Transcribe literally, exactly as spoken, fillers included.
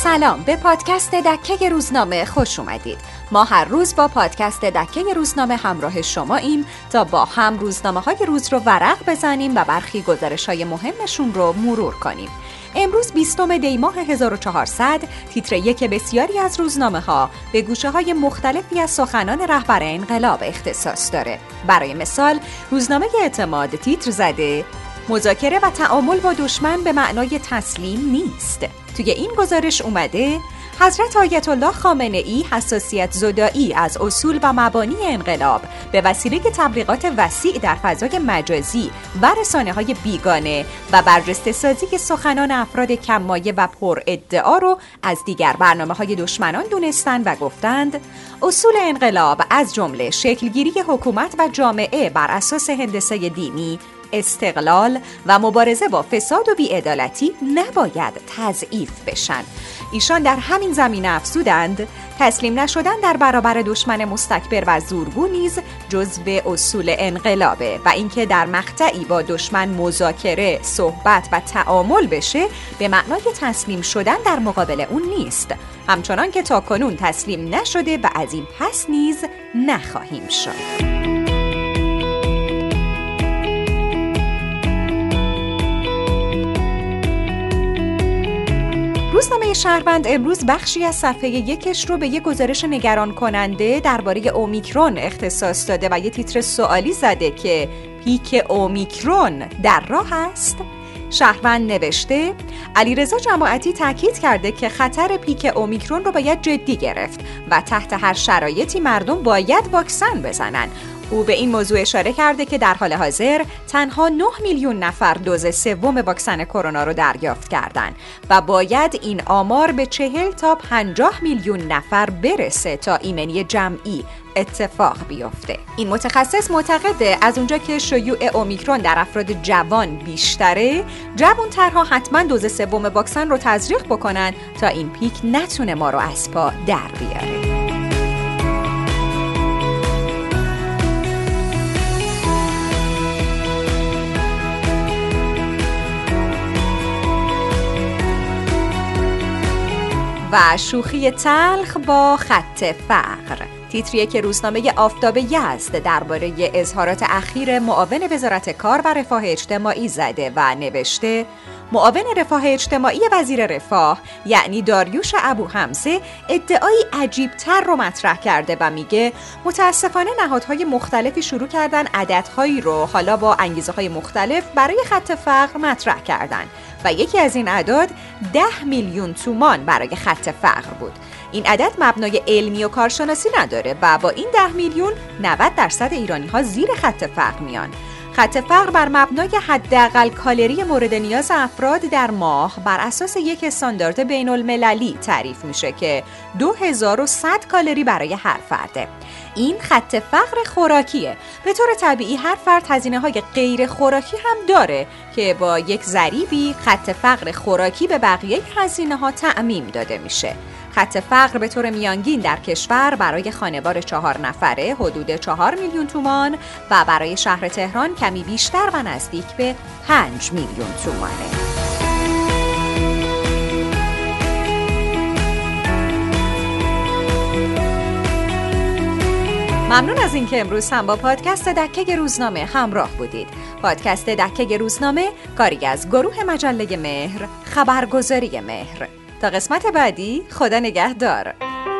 سلام، به پادکست دکه روزنامه خوش اومدید. ما هر روز با پادکست دکه روزنامه همراه شماییم تا با هم روزنامه‌های روز رو ورق بزنیم و برخی گزارش‌های مهمشون رو مرور کنیم. امروز بیستم دی ماه هزار و چهارصد تیتر یک بسیاری از روزنامه‌ها به گوشه‌های مختلفی از سخنان رهبر انقلاب اختصاص داره. برای مثال روزنامه اعتماد تیتر زده مذاکره و تعامل با دشمن به معنای تسلیم نیست. توی این گزارش اومده حضرت آیت الله خامنه ای حساسیت زدایی از اصول و مبانی انقلاب به وسیله تبلیغات وسیع در فضای مجازی و رسانه‌های بیگانه و برجسته سازی سخنان افراد کم‌مایه و پر ادعا رو از دیگر برنامه‌های دشمنان دونستند و گفتند اصول انقلاب از جمله شکلگیری حکومت و جامعه بر اساس هندسه دینی، استقلال و مبارزه با فساد و بی‌عدالتی نباید تضعیف بشن. ایشان در همین زمینه افزودند تسلیم نشدن در برابر دشمن مستکبر و زورگو نیز جزو اصول انقلابه و اینکه در مقطعی با دشمن مذاکره، صحبت و تعامل بشه به معنای تسلیم شدن در مقابل اون نیست، همچنان که تاکنون تسلیم نشده و از این پس نیز نخواهیم شد. روزنامه شهروند امروز بخشی از صفحه یکش رو به یک گزارش نگران کننده درباره اومیکرون اختصاص داده و یه تیتر سوالی زده که پیک اومیکرون در راه است؟ شهروند نوشته علیرضا جماعتی تاکید کرده که خطر پیک اومیکرون رو باید جدی گرفت و تحت هر شرایطی مردم باید واکسن بزنن. او به این موضوع اشاره کرده که در حال حاضر تنها نه میلیون نفر دوز سوم واکسن کرونا رو دریافت کردند و باید این آمار به چهل تا پنجاه میلیون نفر برسه تا ایمنی جمعی اتفاق بیفته. این متخصص معتقده از اونجا که شیوع اومیکرون در افراد جوان بیشتره، جوان‌ترها حتما دوز سوم واکسن رو تزریق بکنن تا این پیک نتونه ما رو از پا در بیاره. و شوخی تلخ با خط فقر. تیتریه که روزنامه آفتاب یزد درباره اظهارات اخیر معاون وزارت کار و رفاه اجتماعی زده و نوشته معاون رفاه اجتماعی وزیر رفاه یعنی داریوش ابوحمزه ادعایی عجیب‌تر رو مطرح کرده و میگه متاسفانه نهادهای مختلفی شروع کردن عددهایی رو حالا با انگیزه‌های مختلف برای خط فقر مطرح کردن و یکی از این اعداد ده میلیون تومان برای خط فقر بود. این عدد مبنای علمی و کارشناسی نداره و با این ده میلیون نود درصد ایرانی‌ها زیر خط فقر میان. خط فقر بر مبنای حداقل کالری مورد نیاز افراد در ماه بر اساس یک استاندارد بین المللی تعریف میشه که دو هزار و صد کالری برای هر فرده. این خط فقر خوراکیه. به طور طبیعی هر فرد هزینه‌های غیر خوراکی هم داره که با یک ضریبی خط فقر خوراکی به بقیه هزینه‌ها تعمیم داده میشه. خط فقر به طور میانگین در کشور برای خانوار چهار نفره حدود چهار میلیون تومان و برای شهر تهران کمی بیشتر و نزدیک به پنج میلیون تومانه. ممنون از اینکه امروز هم با پادکست دکه روزنامه همراه بودید. پادکست دکه روزنامه کاری از گروه مجله مهر، خبرگزاری مهر. تا قسمت بعدی، خدا نگهدار.